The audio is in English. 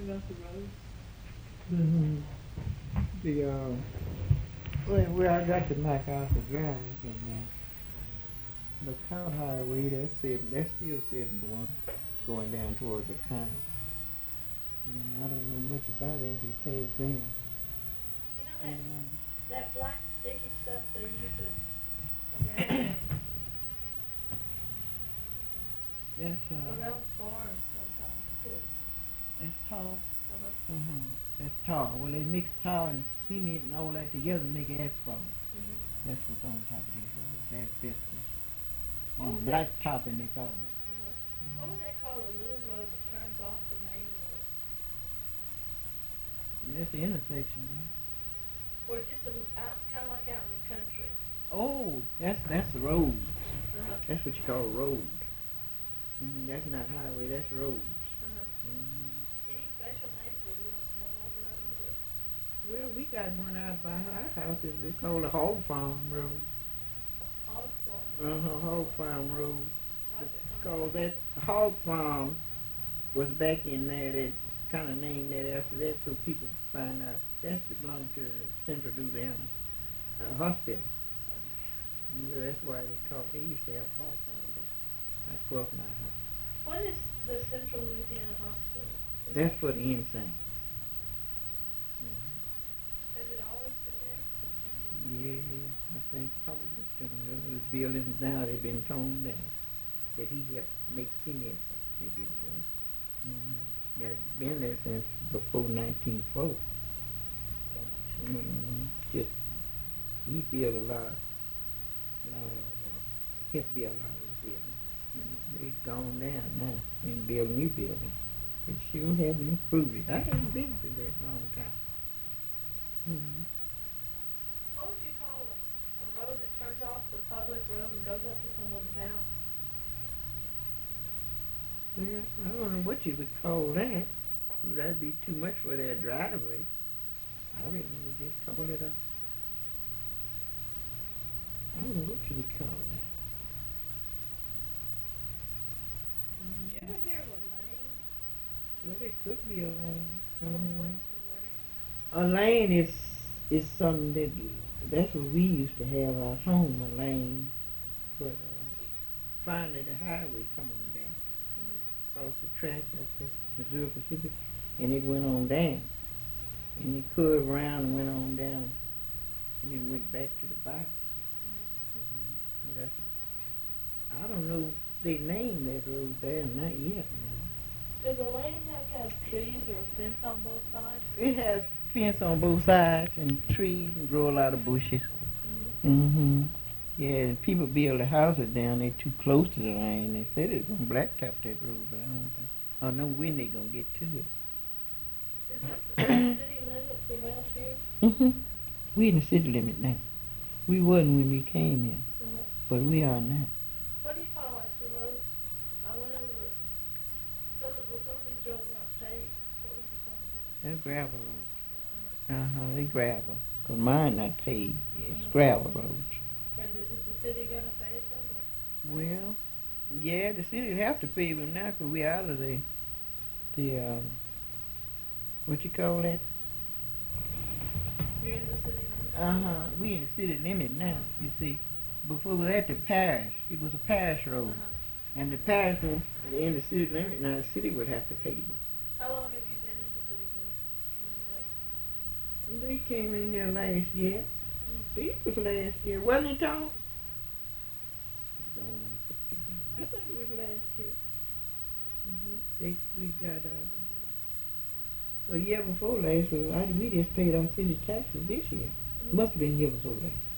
about the roads? Mm-hmm. The where I got to MacArthur Drive and the Cow Highway, that's still 71 going down towards the county. And I don't know much about it if you pass them. You know And, that black sticky stuff they use it around that's around farms sometimes too. that's tall. Uh-huh. That's tar. Well, they mix tar and cement and all that together to make asphalt. Mhm. That's what's on top of these roads. Asbestos. What And would black topping they call it. what would they call a little road that turns off the main road? And that's the intersection. Huh? Or just out, kind of like out in the country. Oh, that's the road. Uh-huh. That's what you call a road. That's not highway. That's roads. Uh-huh. Any special name for a real small road? Well, we got one out by our house. It's called a hog farm road. Hog farm. Hog farm road. Why is it Cause that hog farm was back in there. They kind of named that after that, so people find out that's belonged to Central Louisiana Hospital. And so that's why they used to have a hog farm there. That's 12 my house. What is the Central Louisiana Hospital? That's for the insane. Has it always been there? Yeah, I think probably those buildings now they've been torn down. That he helped make cement. They did to him. That's been there since before 1904. Just he built a lot of helped build a lot of those buildings. They've gone down now and build new buildings. It sure haven't improved it. I haven't been to that long time. What would you call a road that turns off the public road and goes up to someone's house? Well, I don't know what you would call that. That'd be too much for their driveway. I reckon we just call it a. I don't know what you would call that. Did you ever hear of a lane? Well, it could be a lane. What is A lane is something that's what we used to have our home, a lane. But finally the highway come on down. Across the track at the Missouri Pacific, and it went on down. And it curved around and went on down, and then went back to the bottom. I don't know if they named that road there, not yet. Does a lane have to have trees or a fence on both sides? It has fence on both sides and trees and grow a lot of bushes. Yeah, and people build the houses down there too close to the lane. They said it's gonna blacktop that road, but I don't know when they gonna get to it. Is it city limits around here? We in the city limit now. We wasn't when we came here, but we are now. What do you call like the roads? I went over it. Some of these roads aren't paved. What would you call them? They're gravel roads. They gravel. 'Cause mine not paved. It's gravel roads. And is the city gonna pave them? Well, yeah, the city have to pave them now 'cause we out of the what you call that? You're in the city limits? We in the city limit now. You see, before we had the parish, it was a parish road, and the parish was in the city limit. Now the city would have to pave them. How long have you been in the city limits? They came in here last year. This was last year, wasn't it, Tom? I think it was last year. We got a year before last. We just paid our city taxes this year. Must have been year before last.